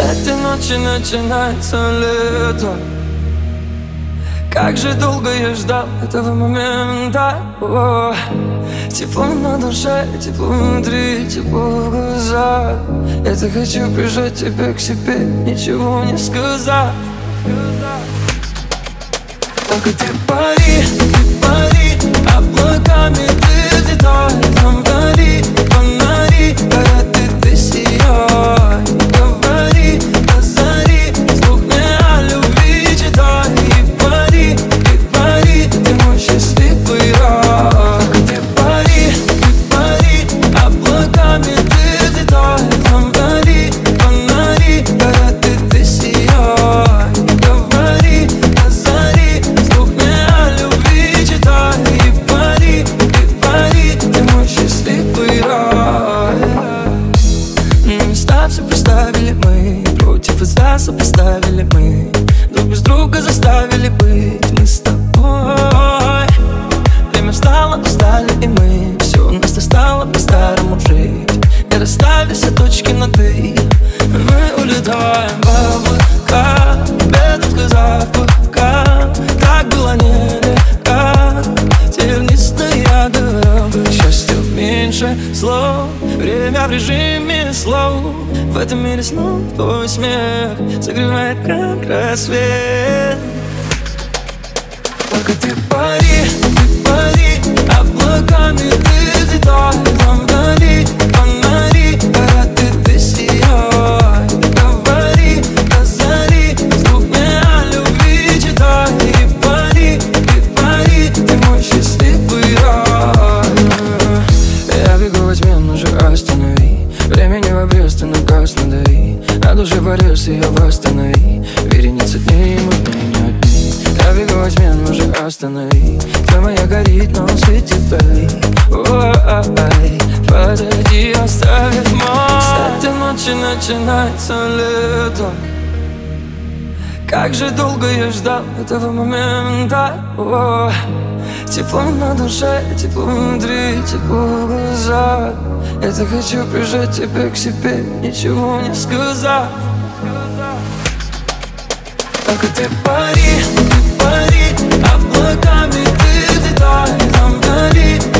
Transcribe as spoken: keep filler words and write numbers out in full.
этой ночи начинается лето. Как же долго я ждал этого момента. О, тепло на душе, тепло внутри, тепло в глазах. Я так хочу прижать тебя к себе, ничего не сказав. Только ты пари, ты пари, облаками ты взлетай. Там вдали фонари, горят, и ты сияй. Говори до зари, вслух мне о любви читай. И пари, и пари, ты мой счастливый рай. Только ты пари, ты пари, облаками ты взлетай. Там вдали фонари, горят, и ты сияй. Говори до зари, вслух мне о любви читай. И пари, и пари, ты мой счастливый рай. Места все представили мы, против и за сопоставили мы. Друг без друга заставили быть мы с тобой. Время встало, устали и мы. Все у нас стало по-старому жить. Не расставили все точки над «и». Мы улетаем в облака, без отказа пока. Так было нелегко, тернистая дорога. Счастья меньше слов, время в режиме слов. В этом мире снова твой смех согревает как рассвет. Только ты пари, ты пари, облаками ты взлетай. Там вдали фонари, горят, и ты сияй. Говори до зари, вслух мне о любви читай. И пари, и пари, ты мой счастливый рай. Я бегу во тьме, но же останови. Времени в обрез, ты наказ надави. На душе порез, ее восстанови. Вереница дней, мы в ней не одни. Я бегу во тьме, но же останови. Твоя моя горит, но светит вдали. Ой, подойди, оставив мой. С этой ночи начинается лето. Как же долго я ждал этого момента. О, тепло на душе, тепло внутри, тепло в глазах. Я так хочу прижать тебя к себе, ничего не сказав. Только ты пари, ты пари, облаками ты взлетай. Там вдали